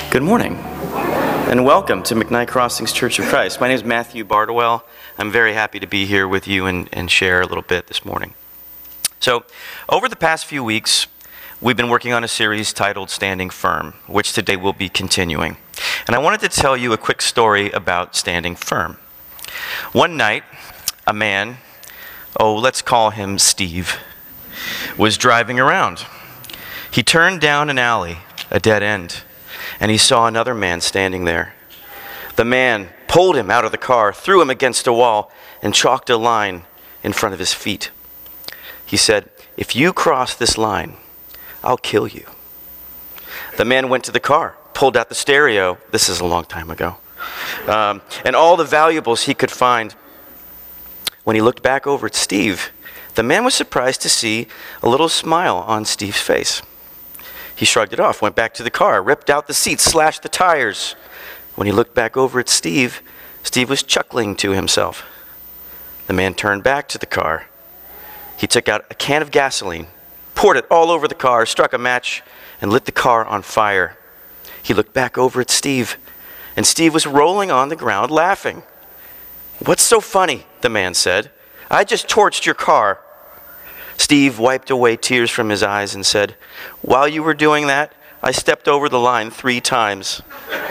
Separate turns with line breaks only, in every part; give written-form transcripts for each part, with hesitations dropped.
Good morning, and welcome to McKnight Crossings Church of Christ. My name is Matthew Bardwell. I'm very happy to be here with you and share a little bit this morning. So, over the past few weeks, we've been working on a series titled Standing Firm, which today we'll be continuing. And I wanted to tell you a quick story about standing firm. One night, a man, let's call him Steve, was driving around. He turned down an alley, a dead end, and he saw another man standing there. The man pulled him out of the car, threw him against a wall, and chalked a line in front of his feet. He said, "If you cross this line, I'll kill you." The man went to the car, pulled out the stereo, this is a long time ago, and all the valuables he could find. When he looked back over at Steve, the man was surprised to see a little smile on Steve's face. He shrugged it off, went back to the car, ripped out the seats, slashed the tires. When he looked back over at Steve, Steve was chuckling to himself. The man turned back to the car. He took out a can of gasoline, poured it all over the car, struck a match, and lit the car on fire. He looked back over at Steve, and Steve was rolling on the ground laughing. "What's so funny?" the man said. "I just torched your car." Steve wiped away tears from his eyes and said, "While you were doing that, I stepped over the line 3 times.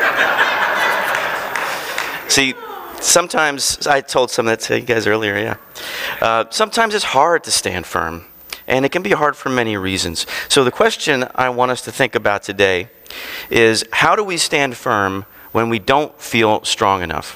See, sometimes, I told some of that to you guys earlier, sometimes it's hard to stand firm, and it can be hard for many reasons. So the question I want us to think about today is, how do we stand firm when we don't feel strong enough?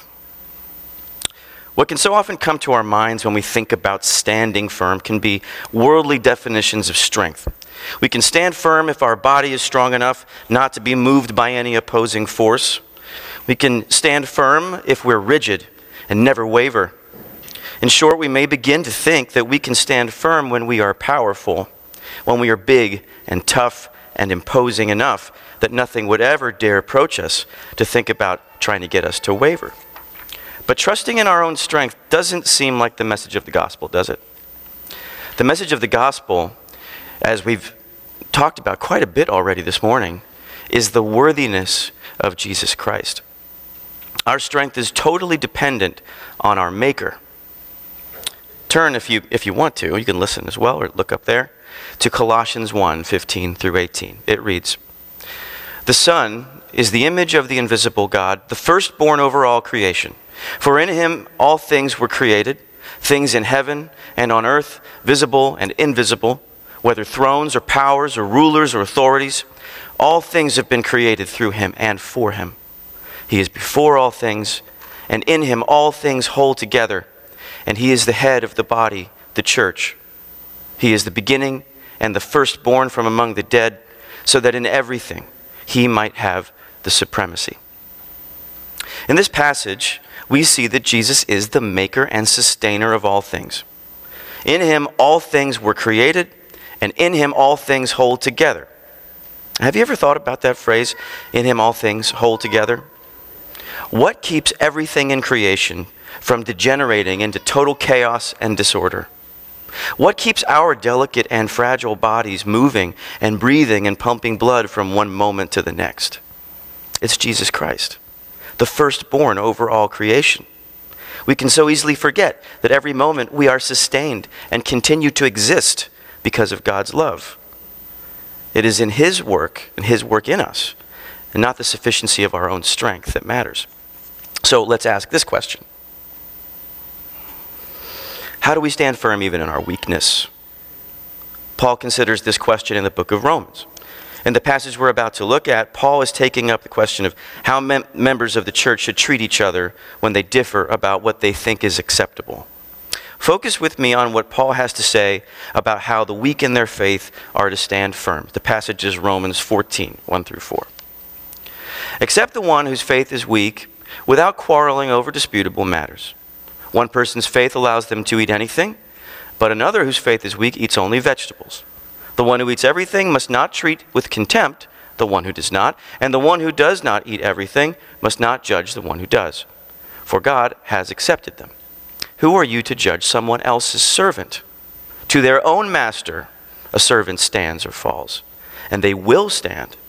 What can so often come to our minds when we think about standing firm can be worldly definitions of strength. We can stand firm if our body is strong enough not to be moved by any opposing force. We can stand firm if we're rigid and never waver. In short, we may begin to think that we can stand firm when we are powerful, when we are big and tough and imposing enough that nothing would ever dare approach us to think about trying to get us to waver. But trusting in our own strength doesn't seem like the message of the gospel, does it? The message of the gospel, as we've talked about quite a bit already this morning, is the worthiness of Jesus Christ. Our strength is totally dependent on our Maker. Turn, if you want to, you can listen as well or look up there, to Colossians 1:15 through 18. It reads, "The Son is the image of the invisible God, the firstborn over all creation. For in him all things were created, things in heaven and on earth, visible and invisible, whether thrones or powers or rulers or authorities. All things have been created through him and for him. He is before all things, and in him all things hold together. And he is the head of the body, the church. He is the beginning and the firstborn from among the dead, so that in everything he might have the supremacy." In this passage, we see that Jesus is the maker and sustainer of all things. In him, all things were created, and in him, all things hold together. Have you ever thought about that phrase, "in him, all things hold together"? What keeps everything in creation from degenerating into total chaos and disorder? What keeps our delicate and fragile bodies moving and breathing and pumping blood from one moment to the next? It's Jesus Christ, the firstborn over all creation. We can so easily forget that every moment we are sustained and continue to exist because of God's love. It is in his work and his work in us, and not the sufficiency of our own strength, that matters. So let's ask this question. How do we stand firm even in our weakness? Paul considers this question in the book of Romans. In the passage we're about to look at, Paul is taking up the question of how members of the church should treat each other when they differ about what they think is acceptable. Focus with me on what Paul has to say about how the weak in their faith are to stand firm. The passage is Romans 14, 1 through 4. "Accept the one whose faith is weak without quarreling over disputable matters. One person's faith allows them to eat anything, but another whose faith is weak eats only vegetables. The one who eats everything must not treat with contempt the one who does not, and the one who does not eat everything must not judge the one who does. For God has accepted them. Who are you to judge someone else's servant? To their own master a servant stands or falls, and they will stand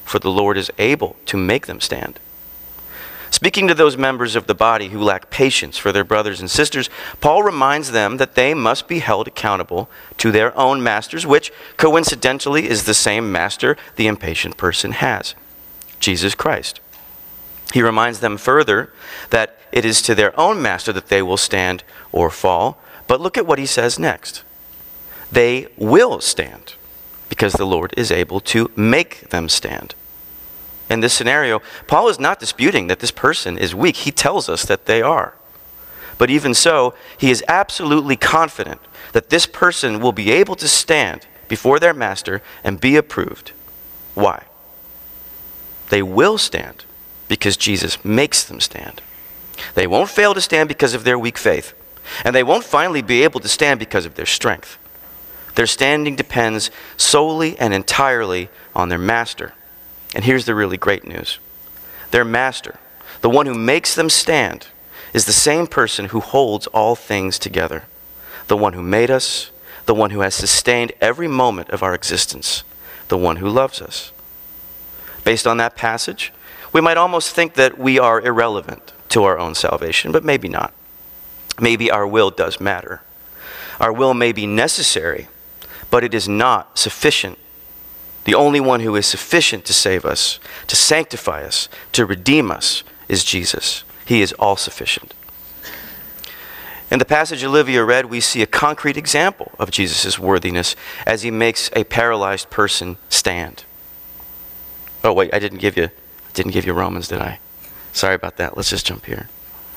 for the Lord is able to make them stand. Speaking to those members of the body who lack patience for their brothers and sisters, Paul reminds them that they must be held accountable to their own masters, which coincidentally is the same master the impatient person has, Jesus Christ. He reminds them further that it is to their own master that they will stand or fall. But look at what he says next. They will stand because the Lord is able to make them stand. In this scenario, Paul is not disputing that this person is weak. He tells us that they are. But even so, he is absolutely confident that this person will be able to stand before their master and be approved. Why? They will stand because Jesus makes them stand. They won't fail to stand because of their weak faith. And they won't finally be able to stand because of their strength. Their standing depends solely and entirely on their master. And here's the really great news. Their master, the one who makes them stand, is the same person who holds all things together. The one who made us, the one who has sustained every moment of our existence, the one who loves us. Based on that passage, we might almost think that we are irrelevant to our own salvation, but maybe not. Maybe our will does matter. Our will may be necessary, but it is not sufficient. The only one who is sufficient to save us, to sanctify us, to redeem us is Jesus. He is all sufficient. In the passage Olivia read, we see a concrete example of Jesus' worthiness as he makes a paralyzed person stand. Oh wait, I didn't give you Romans, did I? Sorry about that. Let's just jump here.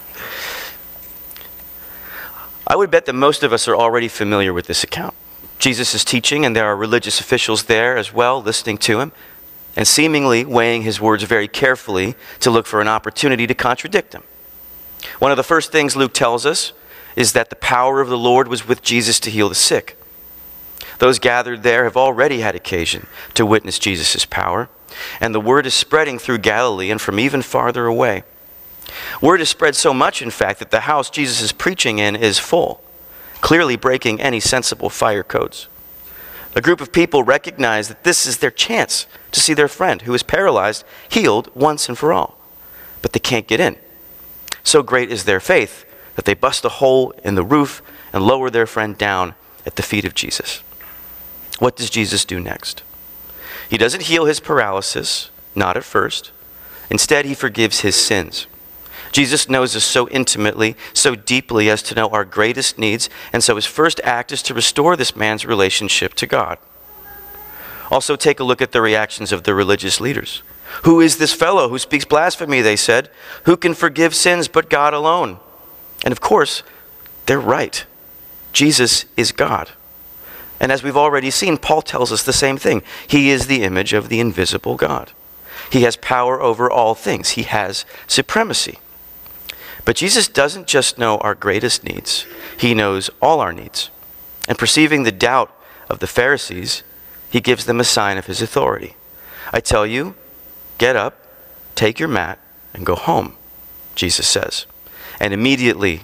I would bet that most of us are already familiar with this account. Jesus is teaching, and there are religious officials there as well, listening to him, and seemingly weighing his words very carefully to look for an opportunity to contradict him. One of the first things Luke tells us is that the power of the Lord was with Jesus to heal the sick. Those gathered there have already had occasion to witness Jesus' power, and the word is spreading through Galilee and from even farther away. Word is spread so much, in fact, that the house Jesus is preaching in is full, clearly breaking any sensible fire codes. A group of people recognize that this is their chance to see their friend who is paralyzed healed once and for all. But they can't get in. So great is their faith that they bust a hole in the roof and lower their friend down at the feet of Jesus. What does Jesus do next? He doesn't heal his paralysis, not at first. Instead, he forgives his sins. Jesus knows us so intimately, so deeply as to know our greatest needs, and so his first act is to restore this man's relationship to God. Also, take a look at the reactions of the religious leaders. Who is this fellow who speaks blasphemy, they said. Who can forgive sins but God alone? And of course, they're right. Jesus is God. And as we've already seen, Paul tells us the same thing. He is the image of the invisible God. He has power over all things. He has supremacy. But Jesus doesn't just know our greatest needs. He knows all our needs. And perceiving the doubt of the Pharisees, he gives them a sign of his authority. I tell you, get up, take your mat, and go home, Jesus says. And immediately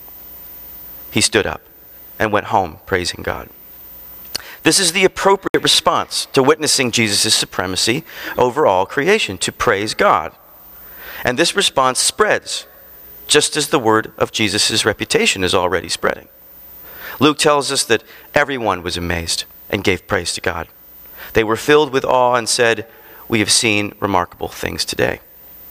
he stood up and went home, praising God. This is the appropriate response to witnessing Jesus' supremacy over all creation, to praise God. And this response spreads, just as the word of Jesus' reputation is already spreading. Luke tells us that everyone was amazed and gave praise to God. They were filled with awe and said, "We have seen remarkable things today."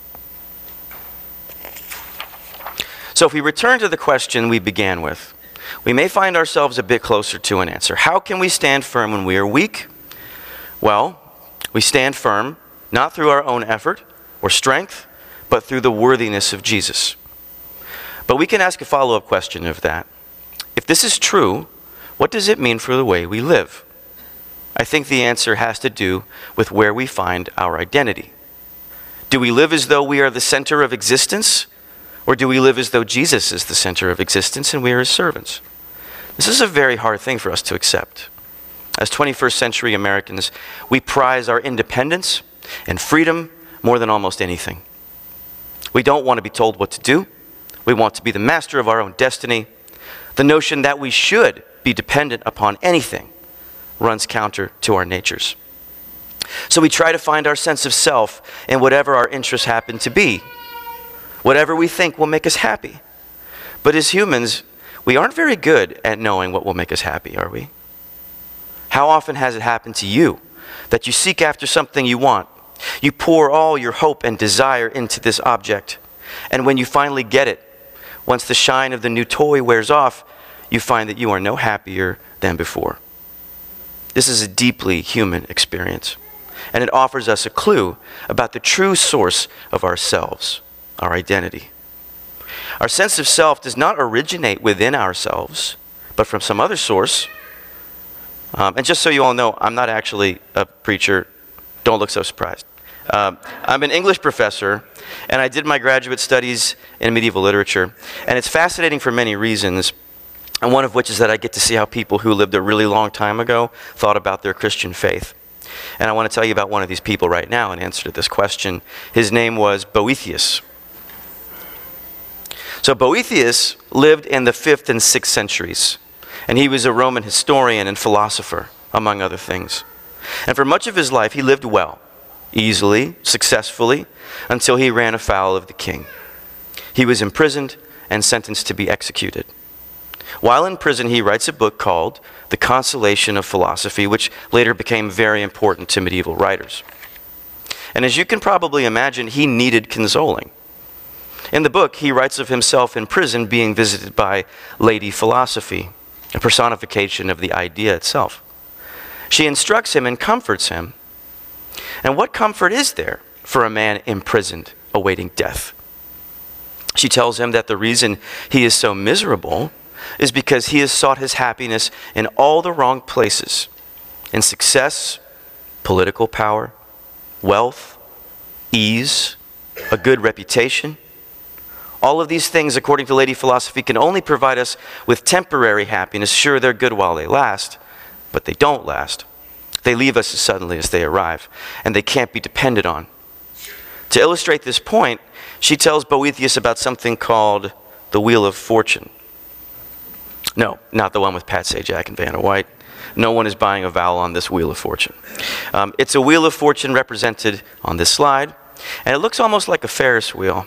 So if we return to the question we began with, we may find ourselves a bit closer to an answer. How can we stand firm when we are weak? Well, we stand firm not through our own effort or strength, but through the worthiness of Jesus. But we can ask a follow-up question of that. If this is true, what does it mean for the way we live? I think the answer has to do with where we find our identity. Do we live as though we are the center of existence? Or do we live as though Jesus is the center of existence and we are his servants? This is a very hard thing for us to accept. As 21st century Americans, we prize our independence and freedom more than almost anything. We don't want to be told what to do. We want to be the master of our own destiny. The notion that we should be dependent upon anything runs counter to our natures. So we try to find our sense of self in whatever our interests happen to be, whatever we think will make us happy. But as humans, we aren't very good at knowing what will make us happy, are we? How often has it happened to you that you seek after something you want? You pour all your hope and desire into this object, and when you finally get it, once the shine of the new toy wears off, you find that you are no happier than before. This is a deeply human experience, and it offers us a clue about the true source of ourselves, our identity. Our sense of self does not originate within ourselves, but from some other source. And just so you all know, I'm not actually a preacher. Don't look so surprised. I'm an English professor, and I did my graduate studies in medieval literature. And it's fascinating for many reasons, and one of which is that I get to see how people who lived a really long time ago thought about their Christian faith. And I want to tell you about one of these people right now in answer to this question. His name was Boethius. So Boethius lived in the 5th and 6th centuries, and he was a Roman historian and philosopher, among other things. And for much of his life, he lived well, easily, successfully, until he ran afoul of the king. He was imprisoned and sentenced to be executed. While in prison, he writes a book called The Consolation of Philosophy, which later became very important to medieval writers. And as you can probably imagine, he needed consoling. In the book, he writes of himself in prison being visited by Lady Philosophy, a personification of the idea itself. She instructs him and comforts him. And what comfort is there for a man imprisoned, awaiting death? She tells him that the reason he is so miserable is because he has sought his happiness in all the wrong places, in success, political power, wealth, ease, a good reputation. All of these things, according to Lady Philosophy, can only provide us with temporary happiness. Sure, they're good while they last, but they don't last. They leave us as suddenly as they arrive, and they can't be depended on. To illustrate this point, she tells Boethius about something called the Wheel of Fortune. No, not the one with Pat Sajak and Vanna White. No one is buying a vowel on this Wheel of Fortune. It's a Wheel of Fortune represented on this slide, and it looks almost like a Ferris wheel.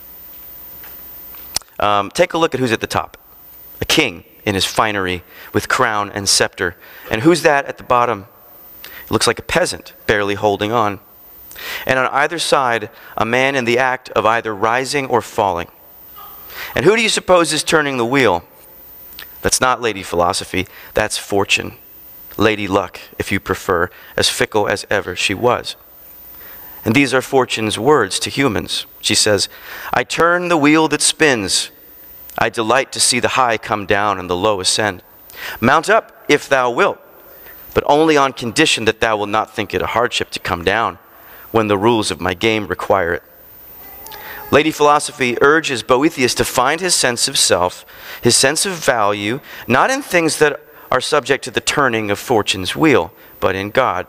Take a look at who's at the top. A king in his finery with crown and scepter. And who's that at the bottom? It looks like a peasant, barely holding on. And on either side, a man in the act of either rising or falling. And who do you suppose is turning the wheel? That's not Lady Philosophy, that's Fortune. Lady Luck, if you prefer, as fickle as ever she was. And these are Fortune's words to humans. She says, I turn the wheel that spins. I delight to see the high come down and the low ascend. Mount up if thou wilt, but only on condition that thou wilt not think it a hardship to come down when the rules of my game require it. Lady Philosophy urges Boethius to find his sense of self, his sense of value, not in things that are subject to the turning of Fortune's wheel, but in God.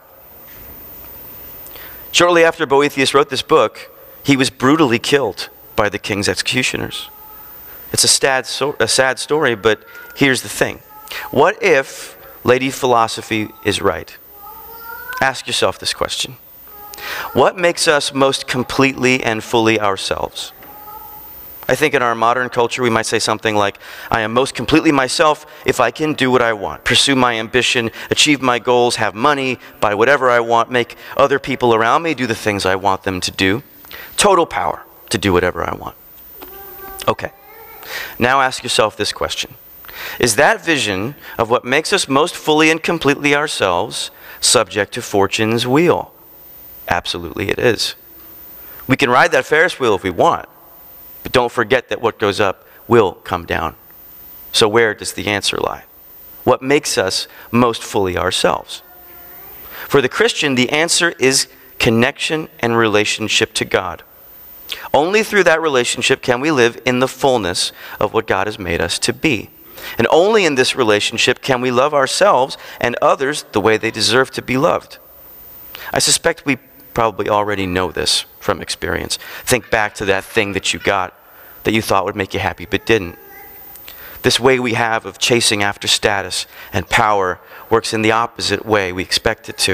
Shortly after Boethius wrote this book, he was brutally killed by the king's executioners. It's a sad story, but here's the thing. What if Lady Philosophy is right? Ask yourself this question. What makes us most completely and fully ourselves? I think in our modern culture we might say something like, I am most completely myself if I can do what I want, pursue my ambition, achieve my goals, have money, buy whatever I want, make other people around me do the things I want them to do. Total power to do whatever I want. Okay, now ask yourself this question. Is that vision of what makes us most fully and completely ourselves subject to Fortune's wheel? Absolutely it is. We can ride that Ferris wheel if we want, but don't forget that what goes up will come down. So where does the answer lie? What makes us most fully ourselves? For the Christian, the answer is connection and relationship to God. Only through that relationship can we live in the fullness of what God has made us to be. And only in this relationship can we love ourselves and others the way they deserve to be loved. I suspect we probably already know this from experience. Think back to that thing that you got that you thought would make you happy but didn't. This way we have of chasing after status and power works in the opposite way we expect it to.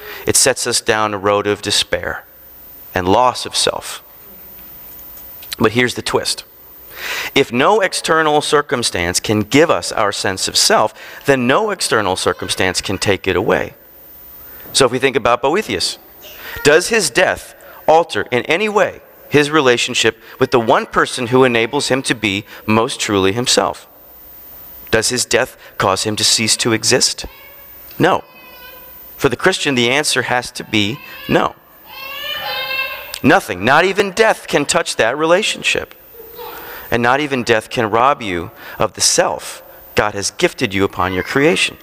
it sets us down a road of despair and loss of self. But here's the twist. If no external circumstance can give us our sense of self, then no external circumstance can take it away. So if we think about Boethius, does his death alter in any way his relationship with the one person who enables him to be most truly himself? Does his death cause him to cease to exist? No. For the Christian, the answer has to be no. Nothing, not even death, can touch that relationship. And not even death can rob you of the self God has gifted you upon your creation.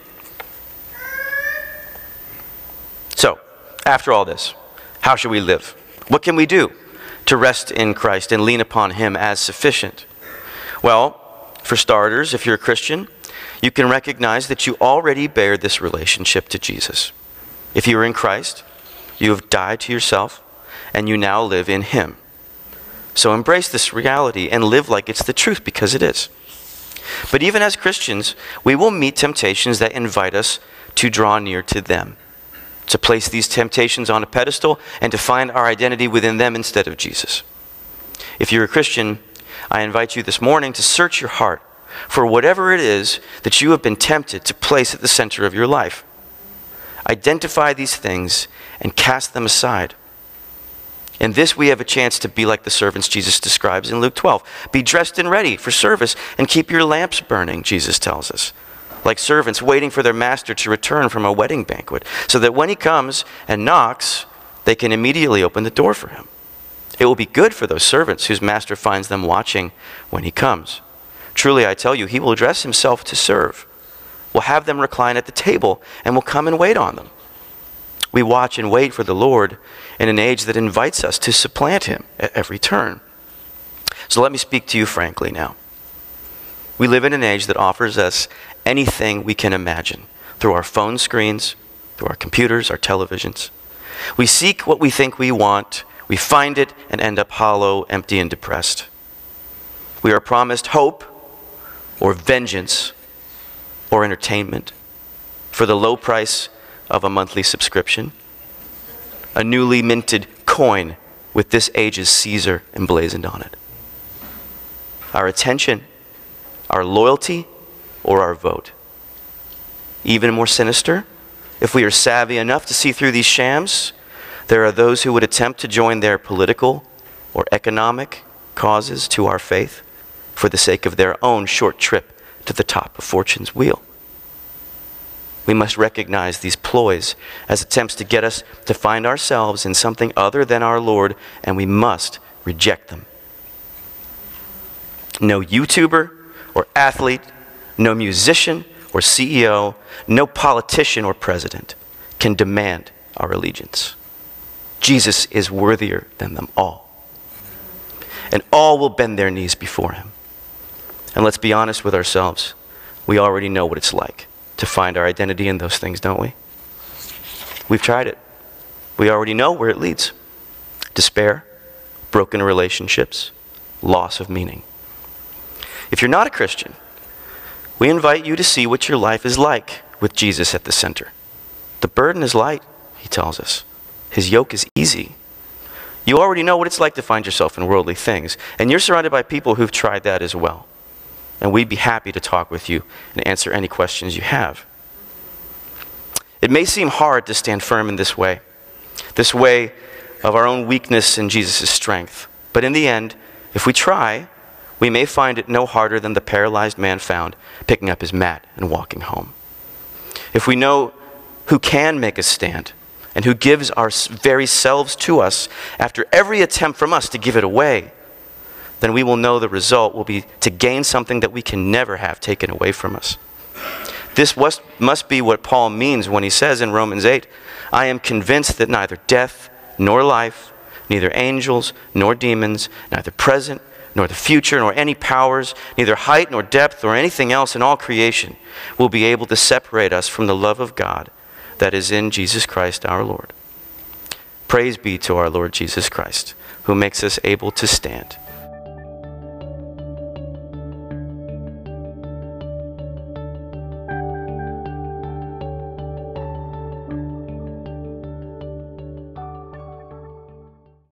So, after all this, how should we live? What can we do to rest in Christ and lean upon Him as sufficient? Well, for starters, if you're a Christian, you can recognize that you already bear this relationship to Jesus. If you are in Christ, you have died to yourself, and you now live in Him. So embrace this reality and live like it's the truth, because it is. But even as Christians, we will meet temptations that invite us to draw near to them, to place these temptations on a pedestal and to find our identity within them instead of Jesus. If you're a Christian, I invite you this morning to search your heart for whatever it is that you have been tempted to place at the center of your life. Identify these things and cast them aside. In this, we have a chance to be like the servants Jesus describes in Luke 12. Be dressed and ready for service and keep your lamps burning, Jesus tells us. Like servants waiting for their master to return from a wedding banquet, so that when he comes and knocks, they can immediately open the door for him. It will be good for those servants whose master finds them watching when he comes. Truly, I tell you, he will dress himself to serve, will have them recline at the table, and will come and wait on them. We watch and wait for the Lord in an age that invites us to supplant him at every turn. So let me speak to you frankly now. We live in an age that offers us anything we can imagine through our phone screens, through our computers, our televisions. We seek what we think we want, we find it, and end up hollow, empty, and depressed. We are promised hope or vengeance or entertainment for the low price of a monthly subscription, a newly minted coin with this age's Caesar emblazoned on it. Our attention, our loyalty, or our vote. Even more sinister, if we are savvy enough to see through these shams, there are those who would attempt to join their political or economic causes to our faith for the sake of their own short trip to the top of fortune's wheel. We must recognize these ploys as attempts to get us to find ourselves in something other than our Lord, and we must reject them. No YouTuber or athlete, no musician or CEO, no politician or president can demand our allegiance. Jesus is worthier than them all. And all will bend their knees before him. And let's be honest with ourselves. We already know what it's like to find our identity in those things, don't we? We've tried it. We already know where it leads. Despair, broken relationships, loss of meaning. If you're not a Christian, we invite you to see what your life is like with Jesus at the center. The burden is light, he tells us. His yoke is easy. You already know what it's like to find yourself in worldly things, and you're surrounded by people who've tried that as well. And we'd be happy to talk with you and answer any questions you have. It may seem hard to stand firm in this way of our own weakness and Jesus' strength. But in the end, if we try, we may find it no harder than the paralyzed man found picking up his mat and walking home. If we know who can make us stand and who gives our very selves to us after every attempt from us to give it away, then we will know the result will be to gain something that we can never have taken away from us. This must be what Paul means when he says in Romans 8, I am convinced that neither death nor life, neither angels nor demons, neither present nor the future, nor any powers, neither height nor depth or anything else in all creation will be able to separate us from the love of God that is in Jesus Christ our Lord. Praise be to our Lord Jesus Christ, who makes us able to stand